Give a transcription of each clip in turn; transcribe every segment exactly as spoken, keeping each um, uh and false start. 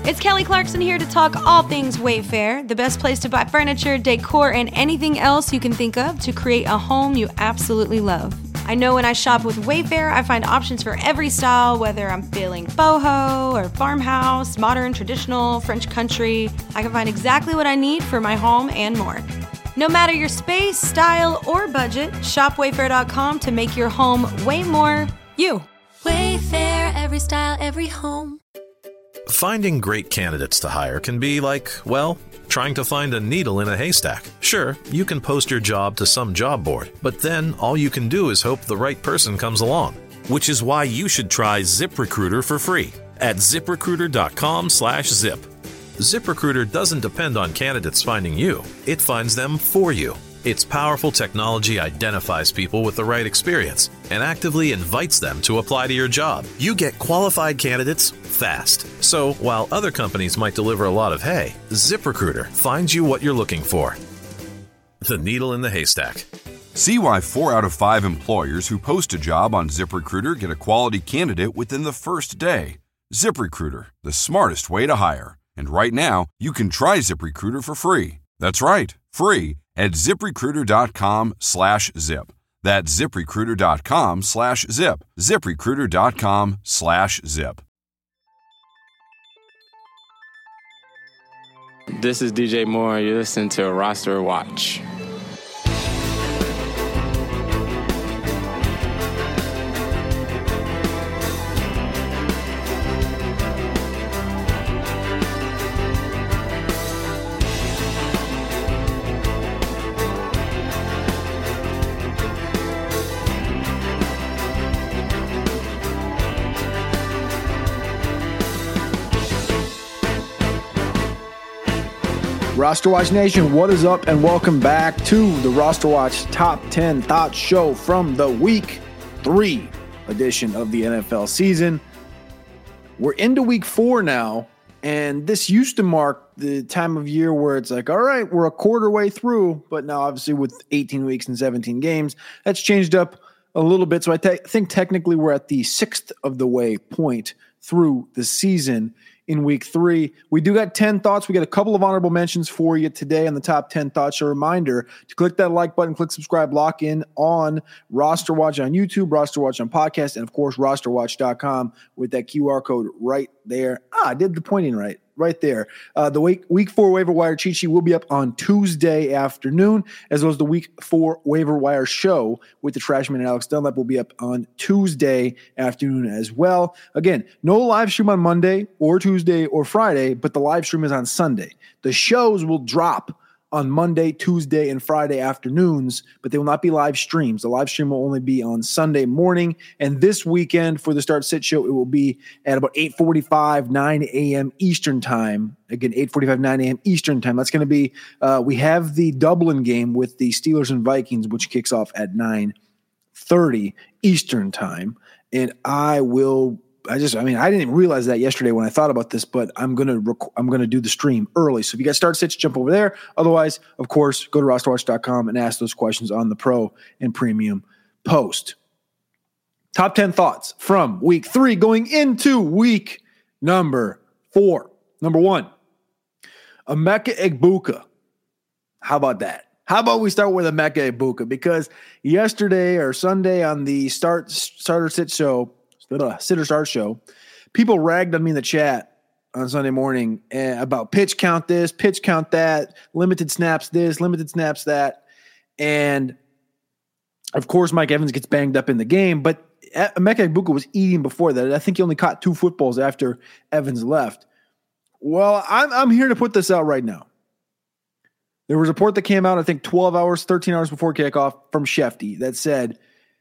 It's Kelly Clarkson here to talk all things Wayfair, the best place to buy furniture, decor, and anything else you can think of to create a home you absolutely love. I know when I shop with Wayfair, I find options for every style, whether I'm feeling boho or farmhouse, modern, traditional, French country. I can find exactly what I need for my home and more. No matter your space, style, or budget, shop wayfair dot com to make your home way more you. Wayfair, every style, every home. Finding great candidates to hire can be like, well, trying to find a needle in a haystack. Sure, you can post your job to some job board, but then all you can do is hope the right person comes along. Which is why you should try ZipRecruiter for free at ZipRecruiter.com slash zip. ZipRecruiter doesn't depend on candidates finding you. It finds them for you. Its powerful technology identifies people with the right experience and actively invites them to apply to your job. You get qualified candidates fast. So while other companies might deliver a lot of hay, ZipRecruiter finds you what you're looking for. The needle in the haystack. See why four out of five employers who post a job on ZipRecruiter get a quality candidate within the first day. ZipRecruiter, the smartest way to hire. And right now, you can try ZipRecruiter for free. That's right, free at ZipRecruiter.com slash zip. That's ZipRecruiter.com slash zip. ZipRecruiter.com slash zip. This is D J Moore. You're listening to Roster Watch. Roster Watch Nation, what is up, and welcome back to the Roster Watch Top ten Thoughts Show from the Week three edition of the N F L season. We're into Week four now, and this used to mark the time of year where it's like, all right, we're a quarter way through, but now obviously with eighteen weeks and seventeen games, that's changed up a little bit. So I te- think technically we're at the sixth of the way point through the season. In week three, we do got ten thoughts. We got a couple of honorable mentions for you today on the top ten thoughts. A reminder to click that like button, click subscribe, lock in on Roster Watch on YouTube, Roster Watch on podcast, and of course, roster watch dot com with that Q R code right there. Ah, I did the pointing right. Right there. Uh, the week, week four waiver wire cheat sheet will be up on Tuesday afternoon, as well as the week four waiver wire show with the Trashman and Alex Dunlap will be up on Tuesday afternoon as well. Again, no live stream on Monday or Tuesday or Friday, but the live stream is on Sunday. The shows will drop on Monday, Tuesday, and Friday afternoons, but they will not be live streams. The live stream will only be on Sunday morning. And this weekend for the Start Sit Show, it will be at about eight forty-five, nine a.m. Eastern time. Again, eight forty-five, nine a.m. Eastern time. That's going to be, uh, we have the Dublin game with the Steelers and Vikings, which kicks off at nine thirty Eastern time. And I will I just, I mean, I didn't even realize that yesterday when I thought about this, but I'm going to, rec- I'm going to do the stream early. So if you guys start sits, jump over there. Otherwise, of course, go to roster watch dot com and ask those questions on the pro and premium post. Top ten thoughts from week three going into week number four. Number one, Emeka Egbuka. How about that? How about we start with Emeka Egbuka? Because yesterday or Sunday on the start starter sit show, Sitter Start Show, people ragged on me in the chat on Sunday morning uh, about pitch count this, pitch count that, limited snaps this, limited snaps that. And, of course, Mike Evans gets banged up in the game. But Emeka Egbuka was eating before that. I think he only caught two footballs after Evans left. Well, I'm, I'm here to put this out right now. There was a report that came out, I think, twelve hours, thirteen hours before kickoff from Shefty that said,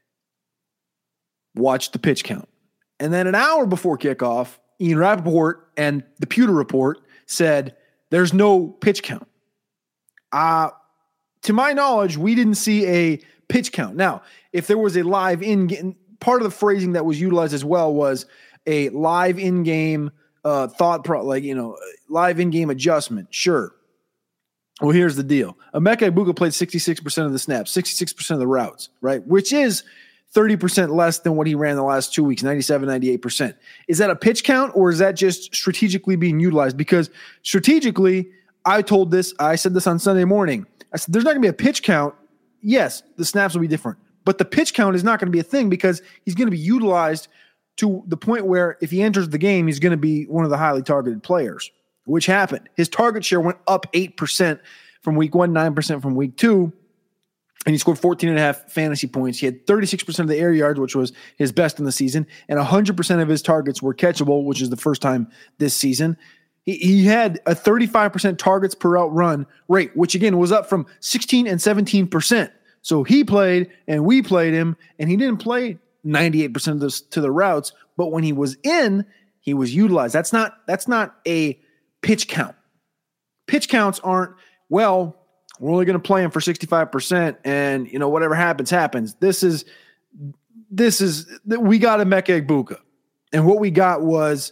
watch the pitch count. And then an hour before kickoff, Ian Rappaport and the Pewter Report said there's no pitch count. Uh, to my knowledge, we didn't see a pitch count. Now, if there was a live in part of the phrasing that was utilized as well was a live in-game uh, thought, pro, like, you know, live in-game adjustment. Sure. Well, here's the deal. Emeka Egbuka played sixty-six percent of the snaps, sixty-six percent of the routes, right? Which is thirty percent less than what he ran the last two weeks, ninety-seven, ninety-eight percent. Is that a pitch count, or is that just strategically being utilized? Because strategically, I told this, I said this on Sunday morning. I said, there's not going to be a pitch count. Yes, the snaps will be different, but the pitch count is not going to be a thing because he's going to be utilized to the point where if he enters the game, he's going to be one of the highly targeted players, which happened. His target share went up eight percent from week one, nine percent from week two. And he scored fourteen and a half fantasy points. He had thirty-six percent of the air yards, which was his best in the season. And one hundred percent of his targets were catchable, which is the first time this season. He, he had a thirty-five percent targets per route run rate, which again was up from sixteen and seventeen percent. So he played and we played him, and he didn't play ninety-eight percent of this to the routes. But when he was in, he was utilized. That's not, that's not a pitch count. Pitch counts aren't, well, we're only going to play him for sixty-five percent and, you know, whatever happens, happens. This is, this is, we got Emeka Egbuka. And what we got was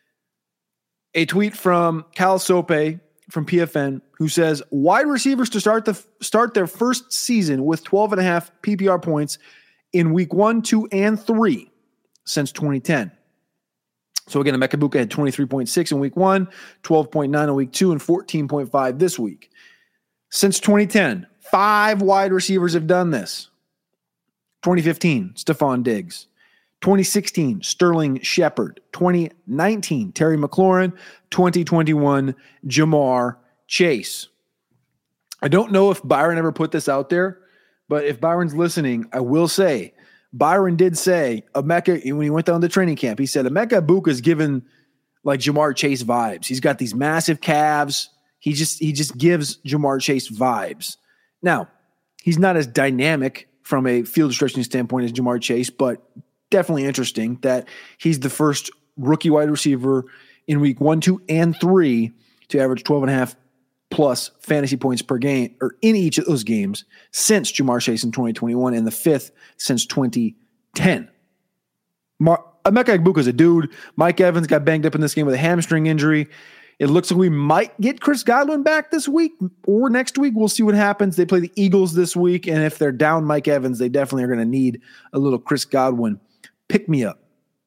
a tweet from Cal Sope from P F N who says, wide receivers to start the start their first season with twelve and a half P P R points in week one, two, and three since twenty ten. So again, Emeka Egbuka had twenty-three point six in week one, twelve point nine in week two, and fourteen point five this week. Since twenty ten, five wide receivers have done this. twenty fifteen, Stephon Diggs. twenty sixteen, Sterling Shepard. twenty nineteen, Terry McLaurin. twenty twenty-one, Jamar Chase. I don't know if Byron ever put this out there, but if Byron's listening, I will say, Byron did say, Emeka, when he went down to training camp, he said, Emeka Egbuka is given like Jamar Chase vibes. He's got these massive calves. He just he just gives Jamar Chase vibes. Now, he's not as dynamic from a field stretching standpoint as Jamar Chase, but definitely interesting that he's the first rookie wide receiver in week one, two, and three to average twelve and a half plus fantasy points per game, or in each of those games since Jamar Chase in twenty twenty-one, and the fifth since twenty ten. Mar- Emeka Egbuka is a dude. Mike Evans got banged up in this game with a hamstring injury. It looks like we might get Chris Godwin back this week or next week. We'll see what happens. They play the Eagles this week, and if they're down Mike Evans, they definitely are going to need a little Chris Godwin pick-me-up.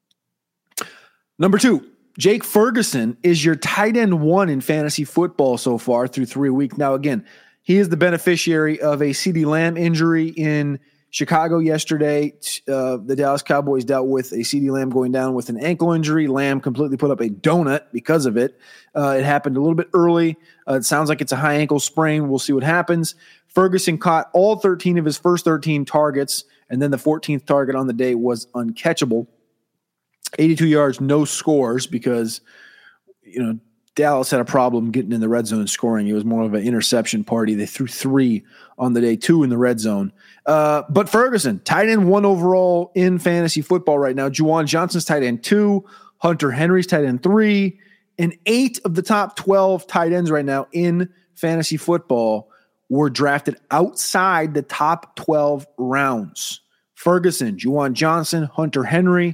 Number two, Jake Ferguson is your tight end one in fantasy football so far through three weeks. Now, again, he is the beneficiary of a CeeDee Lamb injury in Chicago yesterday. Uh, the Dallas Cowboys dealt with a CeeDee Lamb going down with an ankle injury. Lamb completely put up a donut because of it. Uh, it happened a little bit early. Uh, it sounds like it's a high ankle sprain. We'll see what happens. Ferguson caught all thirteen of his first thirteen targets, and then the fourteenth target on the day was uncatchable. eighty-two yards, no scores because, you know, Dallas had a problem getting in the red zone and scoring. It was more of an interception party. They threw three on the day, two in the red zone. Uh, but Ferguson, tight end one overall in fantasy football right now. Juwan Johnson's tight end two. Hunter Henry's tight end three. And eight of the top twelve tight ends right now in fantasy football were drafted outside the top twelve rounds. Ferguson, Juwan Johnson, Hunter Henry,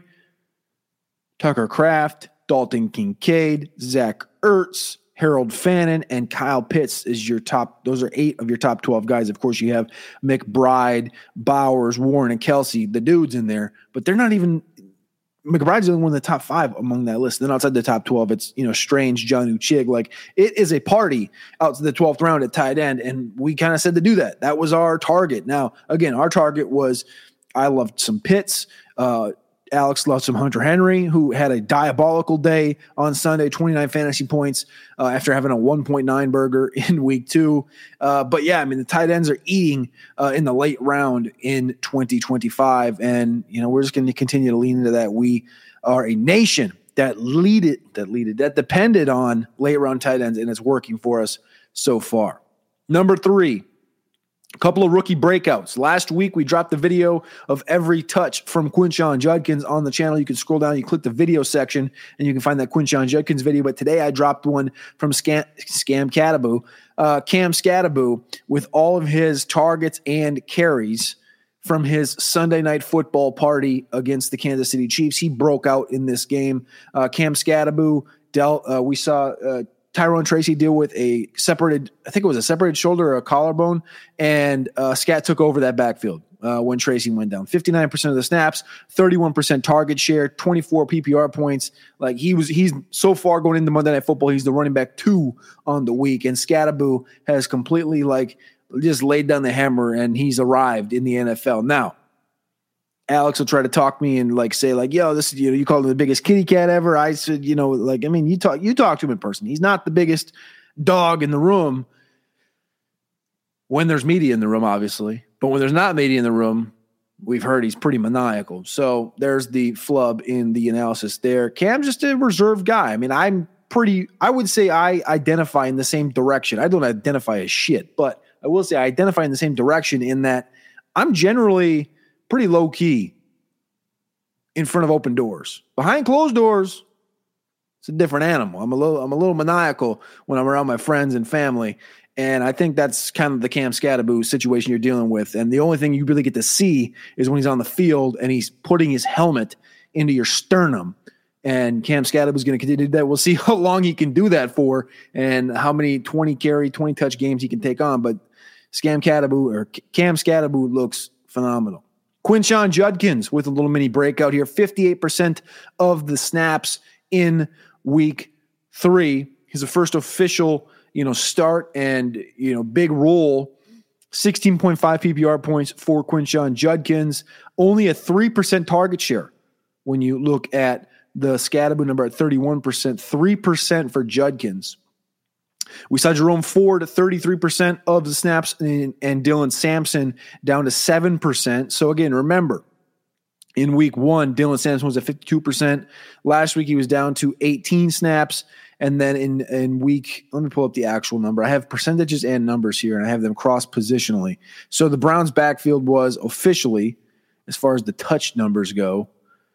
Tucker Kraft, Dalton Kincaid, Zach Ertz, Harold Fannin, and Kyle Pitts is your top. Those are eight of your top twelve guys. Of course, you have McBride, Bowers, Warren, and Kelsey, the dudes in there, but they're not even – McBride's the only one in the top five among that list. Then outside the top twelve, it's, you know, Strange, Jonnu Chig. Like, it is a party out to the twelfth round at tight end, and we kind of said to do that. That was our target. Now, again, our target was – I loved some Pitts. Uh, Alex loved some Hunter Henry, who had a diabolical day on Sunday, twenty-nine fantasy points uh, after having a one point nine burger in week two. Uh, but, yeah, I mean, the tight ends are eating uh, in the late round in twenty twenty-five, and, you know, we're just going to continue to lean into that. We are a nation that leaded, that leaded, that depended on late round tight ends, and it's working for us so far. Number three. A couple of rookie breakouts. Last week, we dropped the video of every touch from Quinshon Judkins on the channel. You can scroll down, you click the video section, and you can find that Quinshon Judkins video. But today, I dropped one from Scam, Scam Cataboo, uh, Cam Scataboo, with all of his targets and carries from his Sunday night football party against the Kansas City Chiefs. He broke out in this game. Uh, Cam Scataboo dealt. Uh, we saw. Uh, Tyrone Tracy deal with a separated, I think it was a separated shoulder or a collarbone, and uh, Scat took over that backfield uh, when Tracy went down. fifty-nine percent of the snaps, thirty-one percent target share, twenty-four P P R points. Like he was, he's so far going into Monday Night Football, he's the running back two on the week, and Scatterboo has completely like just laid down the hammer, and he's arrived in the N F L. Now, Alex will try to talk me and like say like, yo, this is, you know, you call him the biggest kitty cat ever. I said, you know, like, I mean, you talk, you talk to him in person. He's not the biggest dog in the room when there's media in the room, obviously, but when there's not media in the room, we've heard he's pretty maniacal. So there's the flub in the analysis there. Cam's just a reserved guy. I mean, I'm pretty, I would say I identify in the same direction. I don't identify as shit, but I will say I identify in the same direction in that I'm generally pretty low key in front of open doors. Behind closed doors, it's a different animal. I'm a little, I'm a little maniacal when I'm around my friends and family. And I think that's kind of the Cam Scatterboo situation you're dealing with. And the only thing you really get to see is when he's on the field and he's putting his helmet into your sternum. And Cam Scatterboo is going to continue to do that. We'll see how long he can do that for and how many twenty carry, twenty touch games he can take on. But Scam Scatterboo or Cam Scatterboo looks phenomenal. Quinshon Judkins with a little mini breakout here. fifty-eight percent of the snaps in week three. He's the first official, you know, start and, you know, big role. sixteen point five P P R points for Quinshon Judkins. Only a three percent target share when you look at the Scatterboo number at thirty-one percent. three percent for Judkins. We saw Jerome Ford, thirty-three percent of the snaps, and, and Dylan Sampson down to seven percent. So again, remember, in week one, Dylan Sampson was at fifty-two percent. Last week, he was down to eighteen snaps. And then in, in week, let me pull up the actual number. I have percentages and numbers here, and I have them cross-positionally. So the Browns' backfield was officially, as far as the touch numbers go,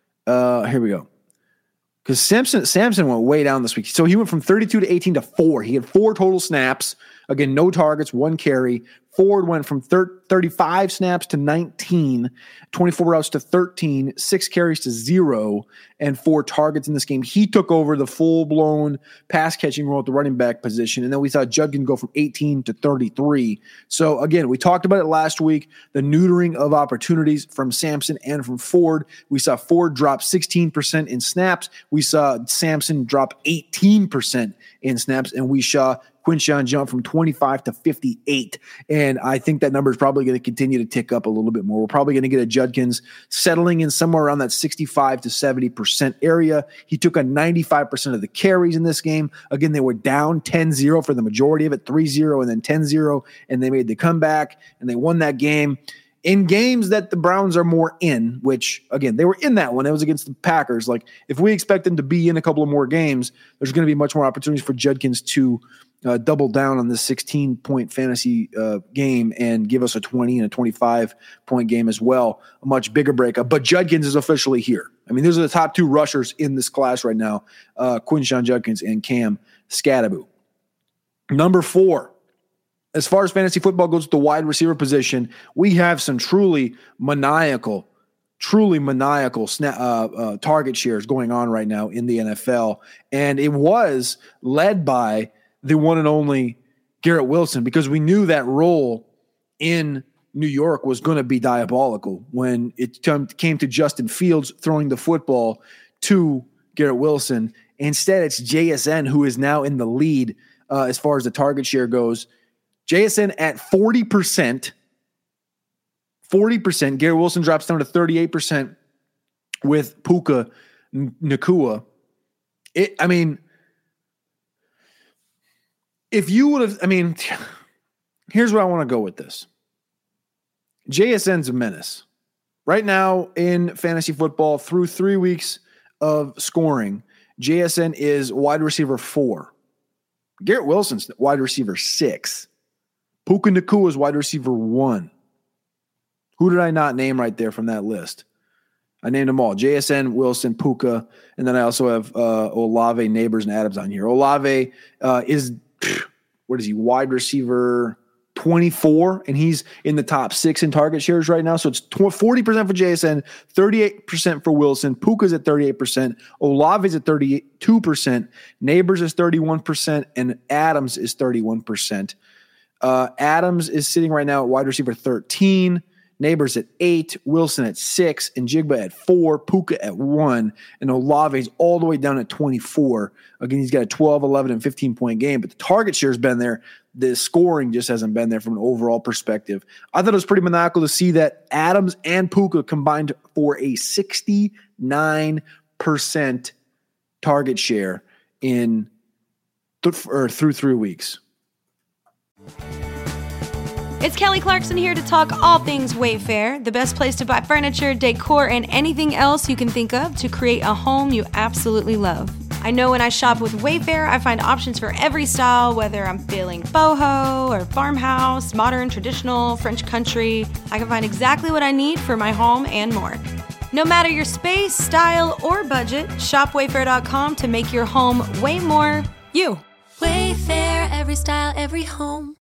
uh, here we go. Because Samson, Samson went way down this week. So he went from thirty-two to eighteen to four. He had four total snaps. Again, no targets, one carry. Ford went from thirty-five snaps to nineteen, twenty-four routes to thirteen, six carries to zero, and four targets in this game. He took over the full-blown pass-catching role at the running back position, and then we saw Judkins go from eighteen to thirty-three. So, again, we talked about it last week, the neutering of opportunities from Sampson and from Ford. We saw Ford drop sixteen percent in snaps. We saw Sampson drop eighteen percent in snaps, and we saw Quinshon jump from twenty-five to fifty-eight. And I think that number is probably going to continue to tick up a little bit more. We're probably going to get a Judkins settling in somewhere around that sixty-five to seventy percent area. He took on ninety-five percent of the carries in this game. Again, they were down ten zero for the majority of it, three zero and then ten zero, and they made the comeback, and they won that game. In games that the Browns are more in, which, again, they were in that one. It was against the Packers. Like, if we expect them to be in a couple of more games, there's going to be much more opportunities for Judkins to uh, double down on this sixteen-point fantasy uh, game and give us a twenty and a twenty-five-point game as well, a much bigger breakup. But Judkins is officially here. I mean, those are the top two rushers in this class right now, uh, Quinshon Judkins and Cam Scatterboo. Number four. As far as fantasy football goes with the wide receiver position, we have some truly maniacal, truly maniacal sna- uh, uh, target shares going on right now in the N F L. And it was led by the one and only Garrett Wilson, because we knew that role in New York was going to be diabolical when it t- came to Justin Fields throwing the football to Garrett Wilson. Instead, it's J S N who is now in the lead uh, as far as the target share goes. J S N at forty percent, forty percent. Garrett Wilson drops down to thirty-eight percent with Puka Nacua. It, I mean, if you would have, I mean, here's where I want to go with this. J S N's a menace. Right now in fantasy football, through three weeks of scoring, J S N is wide receiver four. Garrett Wilson's wide receiver six. Puka Nacua is wide receiver one. Who did I not name right there from that list? I named them all. J S N, Wilson, Puka, and then I also have uh, Olave, Neighbors, and Adams on here. Olave uh, is, what is he, wide receiver twenty-four, and he's in the top six in target shares right now. So it's forty percent for J S N, thirty-eight percent for Wilson. Puka's at thirty-eight percent. Olave's at thirty-two percent. Neighbors is thirty-one percent, and Adams is thirty-one percent. Uh, Adams is sitting right now at wide receiver thirteen. Neighbors at eight, Wilson at six, and Jigba at four, Puka at one, and Olave's all the way down at twenty-four. Again, he's got a twelve, eleven, and fifteen-point game, but the target share's been there. The scoring just hasn't been there from an overall perspective. I thought it was pretty maniacal to see that Adams and Puka combined for a sixty-nine percent target share in th- or through three weeks. It's Kelly Clarkson here to talk all things Wayfair, the best place to buy furniture, decor, and anything else you can think of to create a home you absolutely love. I know when I shop with Wayfair, I find options for every style, whether I'm feeling boho or farmhouse, modern, traditional, French country. I can find exactly what I need for my home and more. No matter your space, style, or budget, shop wayfair dot com to make your home way more you. Wayfair, every style, every home.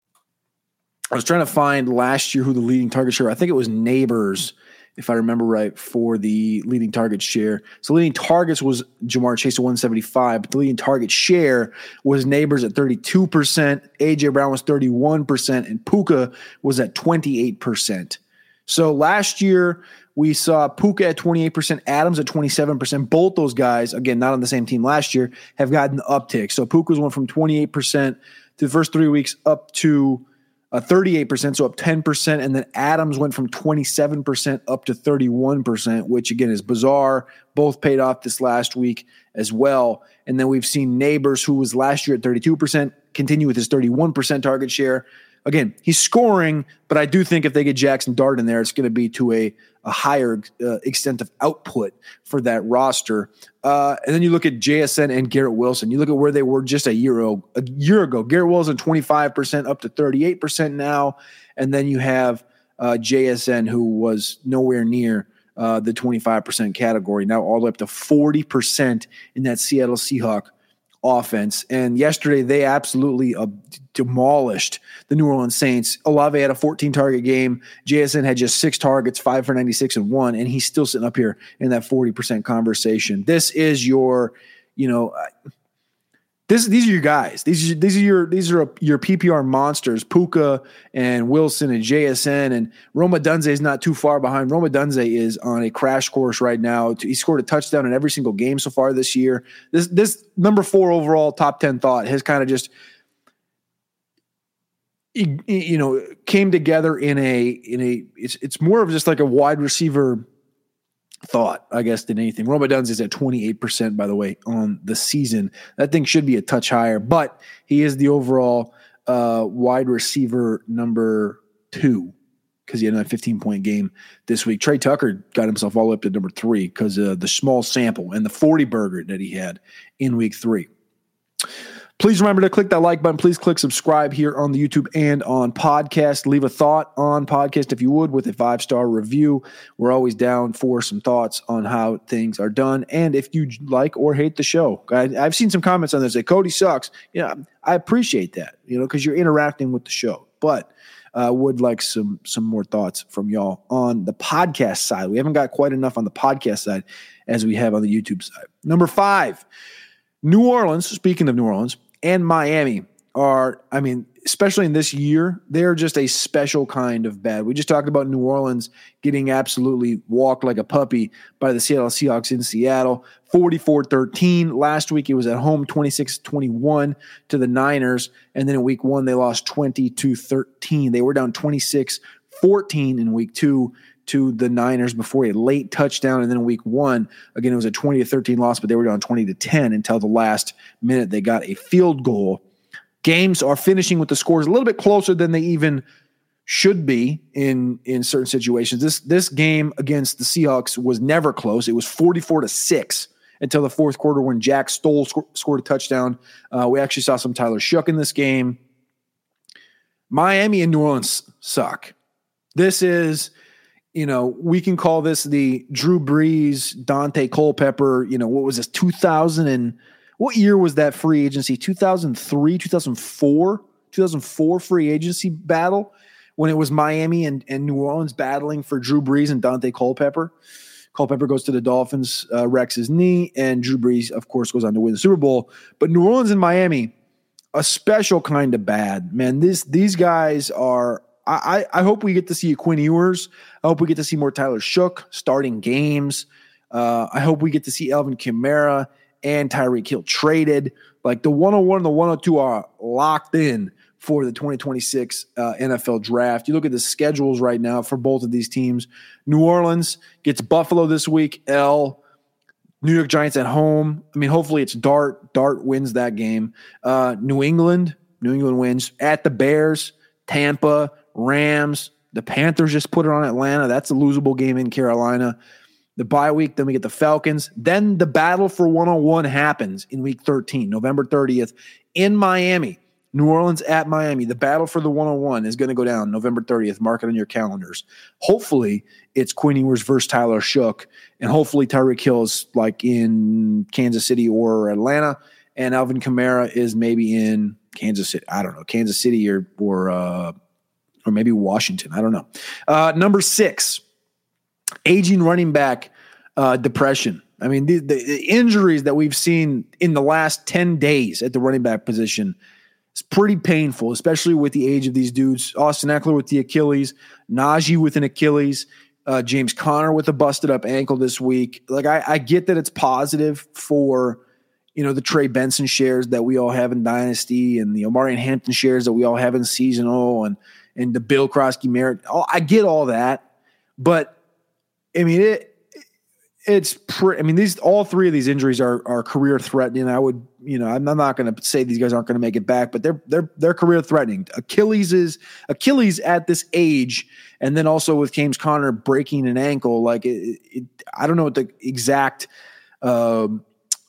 I was trying to find last year who the leading target share, I think it was Neighbors, if I remember right, for the leading target share. So leading targets was Jamar Chase at one seventy-five, but the leading target share was Neighbors at thirty-two percent, A J Brown was thirty-one percent, and Puka was at twenty-eight percent. So last year we saw Puka at twenty-eight percent, Adams at twenty-seven percent. Both those guys, again, not on the same team last year, have gotten the uptick. So Puka's went from twenty-eight percent to the first three weeks up to Uh, thirty-eight percent, so up ten percent, and then Adams went from twenty-seven percent up to thirty-one percent, which again is bizarre. Both paid off this last week as well. And then we've seen Neighbors, who was last year at thirty-two percent, continue with his thirty-one percent target share. Again, he's scoring, but I do think if they get Jackson Dart in there, it's going to be to a, a higher uh, extent of output for that roster. Uh, and then you look at J S N and Garrett Wilson. You look at where they were just a year ago. A year ago, Garrett Wilson twenty-five percent up to thirty-eight percent now. And then you have uh, J S N, who was nowhere near uh, the twenty-five percent category, now all the way up to forty percent in that Seattle Seahawks offense. And yesterday they absolutely uh, demolished the New Orleans Saints. Olave had a fourteen target game. J S N had just six targets, five for ninety-six and one, and he's still sitting up here in that forty percent conversation. This is your, you know, uh, this these are your guys. These are, these are your these are your P P R monsters. Puka and Wilson and J S N, and Roma Dunze is not too far behind. Roma Dunze is on a crash course right now. He scored a touchdown in every single game so far this year. This this number four overall top ten thought has kind of just, you know, came together in a in a it's it's more of just like a wide receiver thought, I guess, than anything. Roma Dunze is at twenty-eight percent, by the way, on the season. That thing should be a touch higher, but he is the overall uh, wide receiver number two because he had a fifteen-point game this week. Trey Tucker got himself all the way up to number three because of the small sample and the forty burger that he had in week three. Please remember to click that like button. Please click subscribe here on the YouTube and on podcast. Leave a thought on podcast if you would with a five-star review. We're always down for some thoughts on how things are done. And if you like or hate the show, I, I've seen some comments on this say, Cody sucks. Yeah, I appreciate that, you know, because you're interacting with the show. But I uh, would like some some more thoughts from y'all on the podcast side. We haven't got quite enough on the podcast side as we have on the YouTube side. Number five, New Orleans, speaking of New Orleans, and Miami are, I mean, especially in this year, they're just a special kind of bad. We just talked about New Orleans getting absolutely walked like a puppy by the Seattle Seahawks in Seattle, forty-four thirteen. Last week it was at home, twenty-six twenty-one to the Niners. And then in week one, they lost twenty to thirteen. They were down twenty-six fourteen in week two to the Niners before a late touchdown. And then in week one, again, it was a twenty to thirteen loss, but they were down twenty to ten until the last minute. They got a field goal. Games are finishing with the scores a little bit closer than they even should be in, in certain situations. This, this game against the Seahawks was never close. It was forty-four to six until the fourth quarter when Jack Stoll sc- scored a touchdown. Uh, we actually saw some Tyler Shough in this game. Miami and New Orleans suck. This is, you know, we can call this the Drew Brees, Dante Culpepper, you know, what was this, two thousand and what year was that free agency? two thousand three, two thousand four? two thousand four free agency battle when it was Miami and, and New Orleans battling for Drew Brees and Dante Culpepper. Culpepper goes to the Dolphins, uh, wrecks his knee, and Drew Brees, of course, goes on to win the Super Bowl. But New Orleans and Miami, a special kind of bad. Man, this these guys are – I I hope we get to see a Quinn Ewers. I hope we get to see more Tyler Shook starting games. Uh, I hope we get to see Alvin Kamara and Tyreek Hill traded. Like the one oh one and the one oh two are locked in for the twenty twenty-six uh, N F L draft. You look at the schedules right now for both of these teams. New Orleans gets Buffalo this week. L. New York Giants at home. I mean, hopefully it's Dart. Dart wins that game. Uh, New England. New England wins. At the Bears. Tampa. Rams. The Panthers just put it on Atlanta. That's a losable game in Carolina. The bye week, then we get the Falcons. Then the battle for one oh one happens in week thirteen, November thirtieth, in Miami. New Orleans at Miami. The battle for the one oh one is going to go down November thirtieth. Mark it on your calendars. Hopefully, it's Quinn Ewers versus Tyler Shook, and hopefully Tyreek Hill's like in Kansas City or Atlanta, and Alvin Kamara is maybe in Kansas City. I don't know, Kansas City or or uh, or maybe Washington. I don't know. Uh, number six. Aging running back uh, depression. I mean, the, the injuries that we've seen in the last ten days at the running back position is pretty painful, especially with the age of these dudes. Austin Eckler with the Achilles, Najee with an Achilles, uh, James Conner with a busted up ankle this week. Like, I, I get that it's positive for, you know, the Trey Benson shares that we all have in Dynasty and the Omarion Hampton shares that we all have in seasonal and, and the Bill Krosky merit. I get all that, but I mean, it, it's pretty, I mean, these, all three of these injuries are, are career threatening. I would, you know, I'm not going to say these guys aren't going to make it back, but they're, they're, they're career threatening. Achilles is Achilles at this age. And then also with James Conner breaking an ankle, like it, it, I don't know what the exact, um,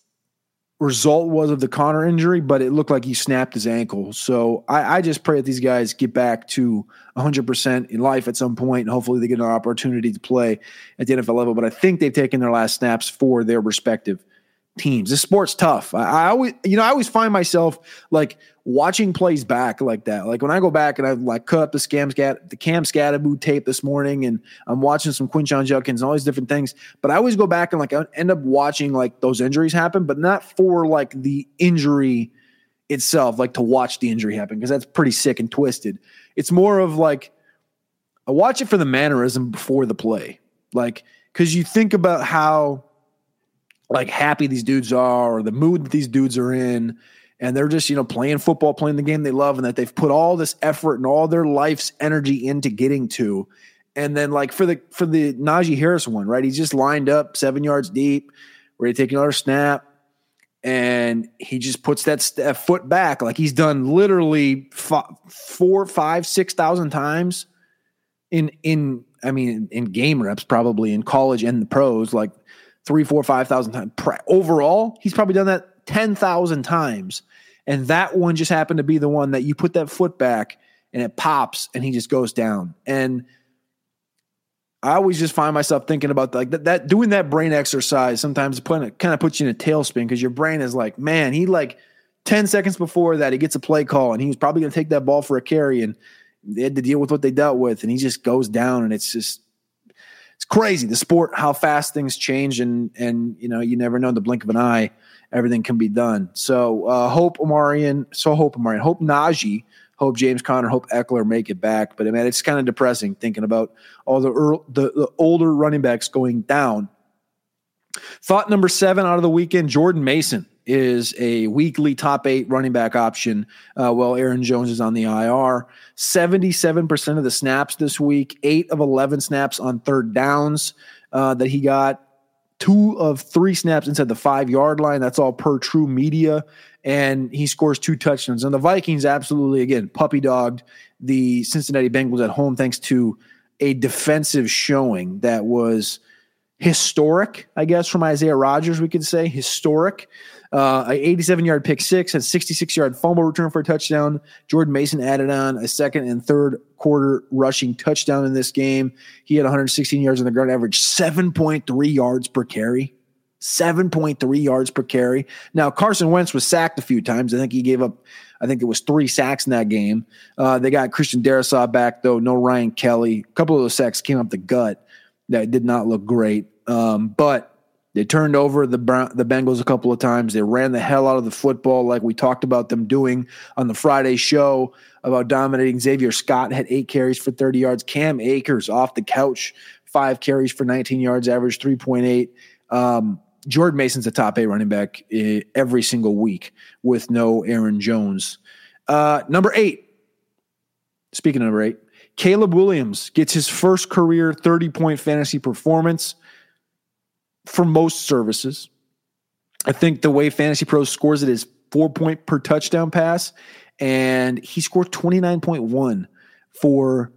result was of the Conner injury, but it looked like he snapped his ankle. So I, I just pray that these guys get back to one hundred percent in life at some point, and hopefully they get an opportunity to play at the N F L level. But I think they've taken their last snaps for their respective teams. This sport's tough. I, I always, you know, I always find myself like watching plays back like that. Like when I go back and I like cut up the scam scat, the Cam Scatterboot tape this morning, and I'm watching some Quinshon Judkins and all these different things. But I always go back and like I end up watching like those injuries happen, but not for like the injury itself, like to watch the injury happen, because that's pretty sick and twisted. It's more of like I watch it for the mannerism before the play, like because you think about how like happy these dudes are, or the mood that these dudes are in, and they're just, you know, playing football, playing the game they love, and that they've put all this effort and all their life's energy into getting to. And then like for the for the Najee Harris one, right? He's just lined up seven yards deep, ready to take another snap, and he just puts that st- foot back like he's done literally f- four, five, six thousand times in in I mean in game reps, probably in college and the pros, like three, four, five thousand times. Overall, he's probably done that ten thousand times. And that one just happened to be the one that you put that foot back and it pops and he just goes down. And I always just find myself thinking about like that, that doing that brain exercise sometimes kind of puts you in a tailspin, because your brain is like, man, he like ten seconds before that, he gets a play call and he was probably going to take that ball for a carry, and they had to deal with what they dealt with, and he just goes down, and it's just, it's crazy. The sport, how fast things change, and, and, you know, you never know, in the blink of an eye, everything can be done. So uh, hope Omarion, so hope Omarion, hope Najee, hope James Conner, hope Eckler make it back. But I mean, it's kind of depressing thinking about all the, early, the the older running backs going down. Thought number seven out of the weekend: Jordan Mason is a weekly top eight running back option uh, while Aaron Jones is on the I R. seventy-seven percent of the snaps this week, eight of eleven snaps on third downs uh, that he got, two of three snaps inside the five-yard line. That's all per True Media. And he scores two touchdowns. And the Vikings absolutely, again, puppy-dogged the Cincinnati Bengals at home thanks to a defensive showing that was historic, I guess, from Isaiah Rodgers, we could say. Historic. Uh, an eighty-seven-yard pick six, a sixty-six-yard fumble return for a touchdown. Jordan Mason added on a second and third quarter rushing touchdown in this game. He had one hundred sixteen yards on the ground, average seven point three yards per carry. seven point three yards per carry. Now, Carson Wentz was sacked a few times. I think he gave up, I think it was three sacks in that game. Uh, they got Christian Darrisaw back, though. No Ryan Kelly. A couple of those sacks came up the gut. That did not look great. Um, but they turned over the Brown, the Bengals a couple of times. They ran the hell out of the football like we talked about them doing on the Friday show about dominating. Xavier Scott had eight carries for thirty yards. Cam Akers off the couch, five carries for nineteen yards, average three point eight. Um, Jordan Mason's a top eight running back uh, every single week with no Aaron Jones. Uh, number eight, speaking of number eight, Caleb Williams gets his first career thirty-point fantasy performance for most services. I think the way Fantasy Pros scores it is four-point per touchdown pass, and he scored twenty-nine point one for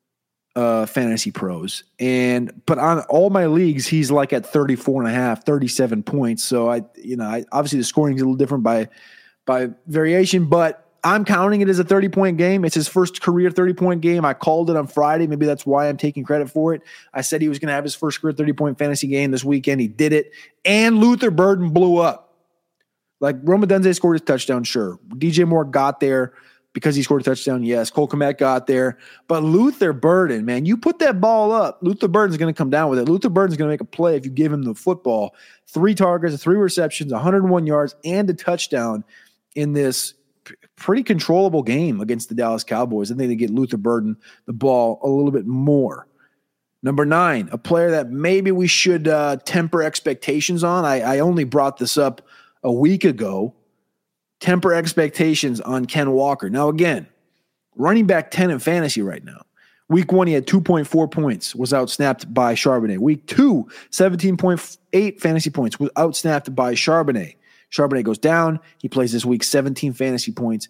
uh, Fantasy Pros. And but on all my leagues, he's like at thirty-four and a half, thirty-seven points. So I, you know, I obviously the scoring is a little different by by variation, but I'm counting it as a thirty-point game. It's his first career thirty-point game. I called it on Friday. Maybe that's why I'm taking credit for it. I said he was going to have his first career thirty-point fantasy game this weekend. He did it. And Luther Burden blew up. Like, Rome Odunze scored his touchdown, sure. D J Moore got there because he scored a touchdown, yes. Cole Kmet got there. But Luther Burden, man, you put that ball up, Luther Burden's going to come down with it. Luther Burden's going to make a play if you give him the football. Three targets, three receptions, one hundred one yards, and a touchdown in this pretty controllable game against the Dallas Cowboys. I think they get Luther Burden the ball a little bit more. Number nine, a player that maybe we should uh, temper expectations on. I, I only brought this up a week ago. Temper expectations on Ken Walker. Now, again, running back ten in fantasy right now. Week one, he had two point four points, was outsnapped by Charbonnet. Week two, seventeen point eight fantasy points, was outsnapped by Charbonnet. Charbonnet goes down. He plays this week, seventeen fantasy points.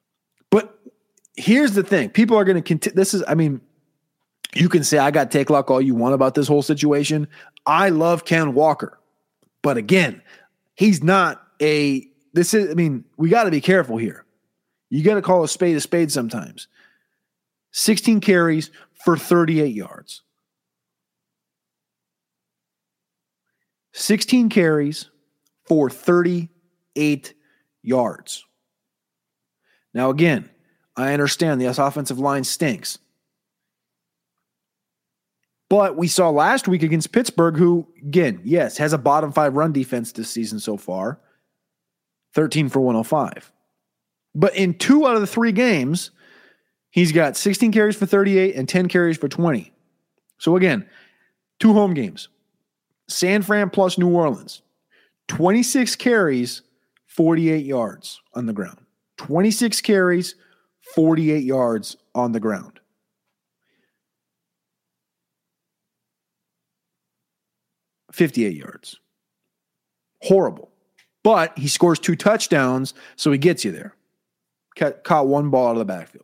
But here's the thing. People are going to continue. This is, I mean, you can say I got take luck all you want about this whole situation. I love Ken Walker. But again, he's not a, this is, I mean, we got to be careful here. You got to call a spade a spade sometimes. sixteen carries for thirty-eight yards. sixteen carries for thirty-eight yards. Now, again, I understand the offensive line stinks. But we saw last week against Pittsburgh, who, again, yes, has a bottom five run defense this season so far, thirteen for one oh five. But in two out of the three games, he's got sixteen carries for thirty-eight and ten carries for twenty. So again, two home games. San Fran plus New Orleans. twenty-six carries, forty-eight yards on the ground. twenty-six carries, forty-eight yards on the ground. fifty-eight yards. Horrible. But he scores two touchdowns, so he gets you there. Caught one ball out of the backfield.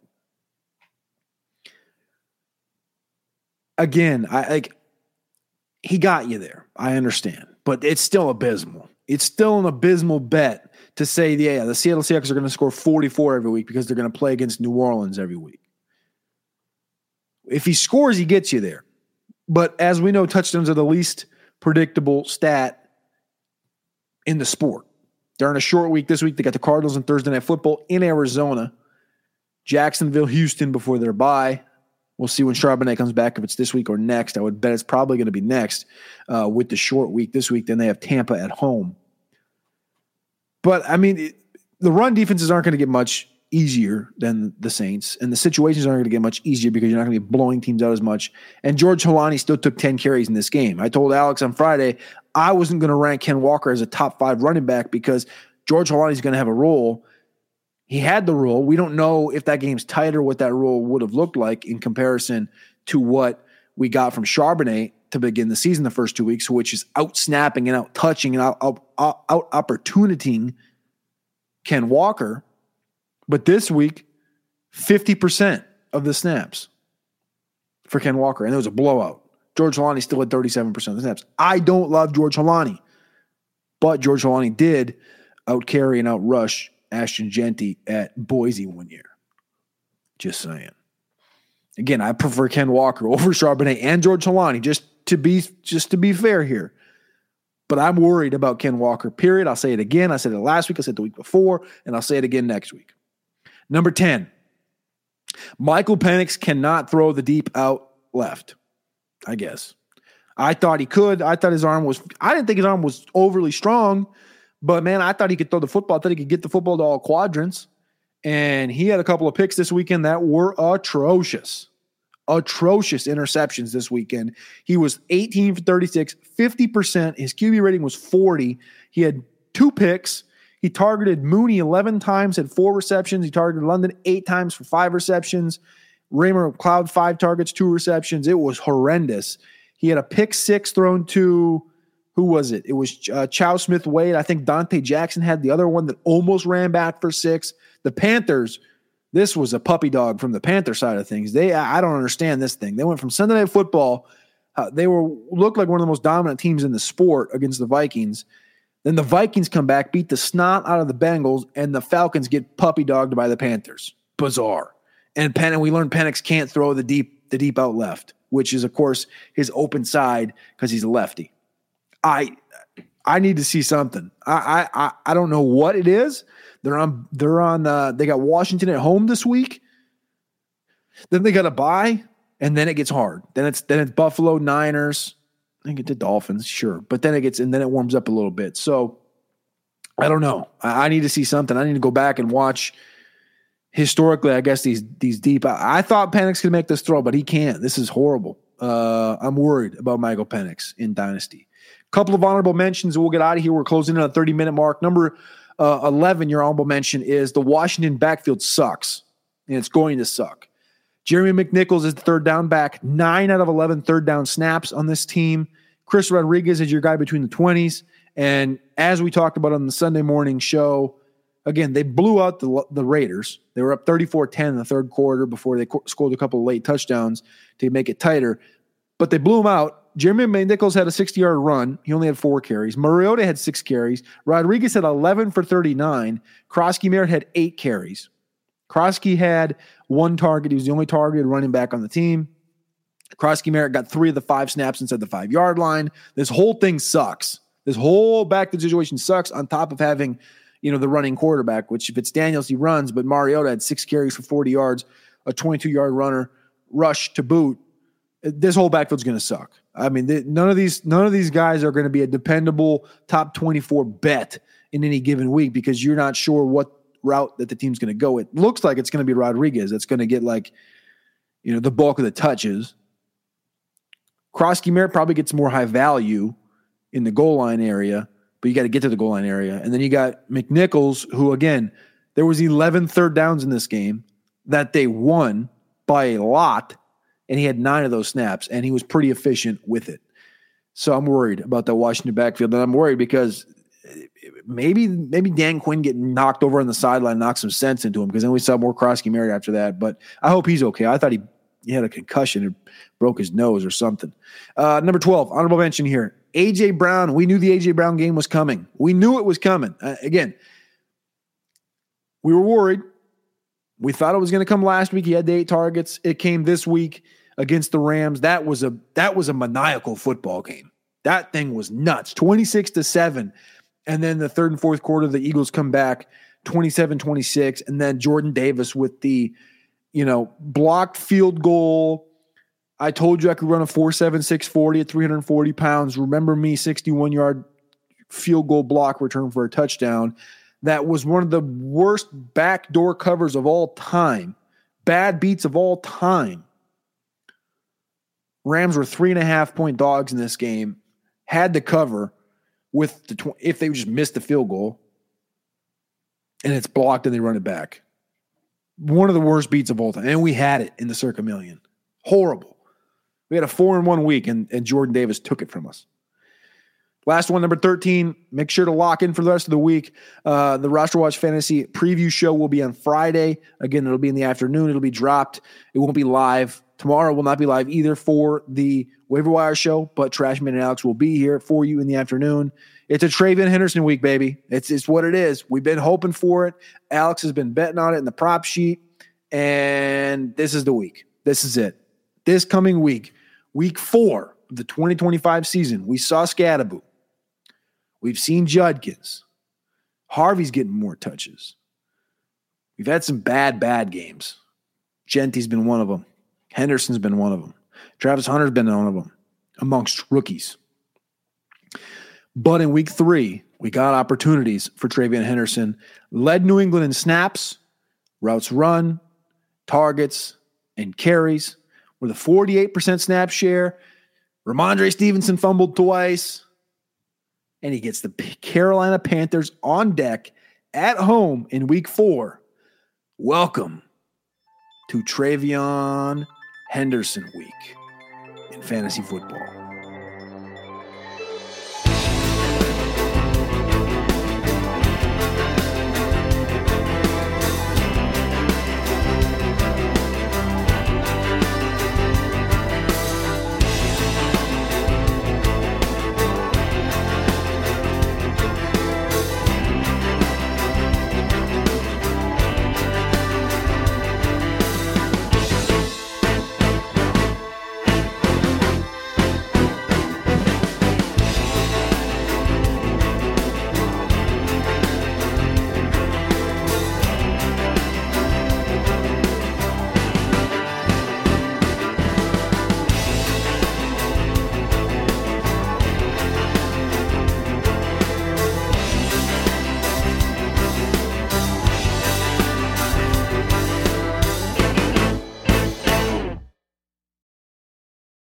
Again, I like he got you there. I understand. But it's still abysmal. It's still an abysmal bet to say, yeah, the Seattle Seahawks are going to score forty-four every week because they're going to play against New Orleans every week. If he scores, he gets you there. But as we know, touchdowns are the least predictable stat in the sport. They're in a short week this week. They got the Cardinals on Thursday Night Football in Arizona. Jacksonville, Houston before their bye. We'll see when Charbonnet comes back, if it's this week or next. I would bet it's probably going to be next uh, with the short week this week. Then they have Tampa at home. But, I mean, it, the run defenses aren't going to get much easier than the Saints, and the situations aren't going to get much easier because you're not going to be blowing teams out as much. And George Holani still took ten carries in this game. I told Alex on Friday I wasn't going to rank Ken Walker as a top five running back because George Holani is going to have a role. He had the role. We don't know if that game's tighter, what that role would have looked like in comparison to what we got from Charbonnet to begin the season the first two weeks, which is out snapping and out touching and out, out, out opportunitying Ken Walker. But this week, fifty percent of the snaps for Ken Walker, and it was a blowout. George Holani still had thirty-seven percent of the snaps. I don't love George Holani, but George Holani did out-carry and out-rush Ashton Jeanty at Boise one year. Just saying. Again, I prefer Ken Walker over Charbonnet and George Holani, just to be just to be fair here. But I'm worried about Ken Walker, period. I'll say it again. I said it last week. I said it the week before. And I'll say it again next week. Number ten, Michael Penix cannot throw the deep out left, I guess. I thought he could. I thought his arm was – I didn't think his arm was overly strong. But, man, I thought he could throw the football. I thought he could get the football to all quadrants. And he had a couple of picks this weekend that were atrocious. Atrocious interceptions this weekend. He was eighteen for thirty-six, fifty percent. His Q B rating was forty. He had two picks. He targeted Mooney eleven times, had four receptions. He targeted London eight times for five receptions. Raymer McLeod, five targets, two receptions. It was horrendous. He had a pick six thrown to, who was it? It was uh, Chow Smith-Wade. I think Dante Jackson had the other one that almost ran back for six. The Panthers, this was a puppy dog from the Panther side of things. They, I don't understand this thing. They went from Sunday Night Football. Uh, they were looked like one of the most dominant teams in the sport against the Vikings. Then the Vikings come back, beat the snot out of the Bengals, and the Falcons get puppy dogged by the Panthers. Bizarre. And Pen, and we learned Penix can't throw the deep, the deep out left, which is, of course, his open side because he's a lefty. I, I need to see something. I, I, I don't know what it is. They're on. They're on. Uh, they got Washington at home this week. Then they got a bye, and then it gets hard. Then it's then it's Buffalo, Niners. I think it's the Dolphins, sure, but then it gets and then it warms up a little bit. So I don't know. I, I need to see something. I need to go back and watch. Historically, I guess these these deep. I, I thought Penix could make this throw, but he can't. This is horrible. Uh, I'm worried about Michael Penix in Dynasty. Couple of honorable mentions. We'll get out of here. We're closing in on a thirty minute mark. Number uh, eleven, your honorable mention is the Washington backfield sucks, and it's going to suck. Jeremy McNichols is the third down back. Nine out of eleven third down snaps on this team. Chris Rodriguez is your guy between the twenties. And as we talked about on the Sunday morning show, again, they blew out the, the Raiders. They were up thirty-four ten in the third quarter before they co- scored a couple of late touchdowns to make it tighter. But they blew them out. Jeremy McNichols had a sixty-yard run. He only had four carries. Mariota had six carries. Rodriguez had eleven for thirty-nine. Krosky Merritt had eight carries. Krosky had one target. He was the only targeted running back on the team. Krosky Merritt got three of the five snaps inside the five-yard line. This whole thing sucks. This whole back-to situation sucks on top of having, you know, the running quarterback, which if it's Daniels, he runs, but Mariota had six carries for forty yards, a twenty-two-yard runner, rush to boot. This whole backfield's going to suck. I mean, they, none of these none of these guys are going to be a dependable top twenty-four bet in any given week because you're not sure what route that the team's going to go. It looks like it's going to be Rodriguez that's going to get like, you know, the bulk of the touches. Krosky Merritt probably gets more high value in the goal line area, but you got to get to the goal line area. And then you got McNichols, who, again, there was eleven third downs in this game that they won by a lot, and he had nine of those snaps, and he was pretty efficient with it. So I'm worried about the Washington backfield, and I'm worried because maybe maybe Dan Quinn getting knocked over on the sideline knocked some sense into him because then we saw more Krosky Merritt after that. But I hope he's okay. I thought he, he had a concussion and broke his nose or something. Uh, number twelve, honorable mention here. A J. Brown. We knew the A J. Brown game was coming. We knew it was coming. Uh, again, we were worried. We thought it was going to come last week. He had the eight targets. It came this week against the Rams. That was a that was a maniacal football game. That thing was nuts. twenty-six to seven. And then the third and fourth quarter, the Eagles come back twenty-seven twenty-six. And then Jordan Davis with the, you know, blocked field goal. I told you I could run a four seven six forty at three hundred forty pounds. Remember me, sixty-one-yard field goal block return for a touchdown. That was one of the worst backdoor covers of all time. Bad beats of all time. Rams were three and a half point dogs in this game. Had the cover with the tw- if they just missed the field goal, and it's blocked and they run it back. One of the worst beats of all time, and we had it in the Circa Million. Horrible. We had a four in one week, and, and Jordan Davis took it from us. Last one, number thirteen. Make sure to lock in for the rest of the week. Uh, the Roster Watch Fantasy preview show will be on Friday. Again, it'll be in the afternoon. It'll be dropped. It won't be live. Tomorrow will not be live either for the Waiver Wire show, but Trashman and Alex will be here for you in the afternoon. It's a TreVeyon Henderson week, baby. It's, it's what it is. We've been hoping for it. Alex has been betting on it in the prop sheet, and this is the week. This is it. This coming week, week four of the twenty twenty-five season, we saw Scadaboo. We've seen Judkins. Harvey's getting more touches. We've had some bad, bad games. Genty's been one of them. Henderson's been one of them. Travis Hunter's been one of them amongst rookies. But in week three, we got opportunities for TreVeyon Henderson. Led New England in snaps, routes run, targets, and carries with a forty-eight percent snap share. Ramondre Stevenson fumbled twice. And he gets the Carolina Panthers on deck at home in week four. Welcome to TreVeyon Henderson week in fantasy football.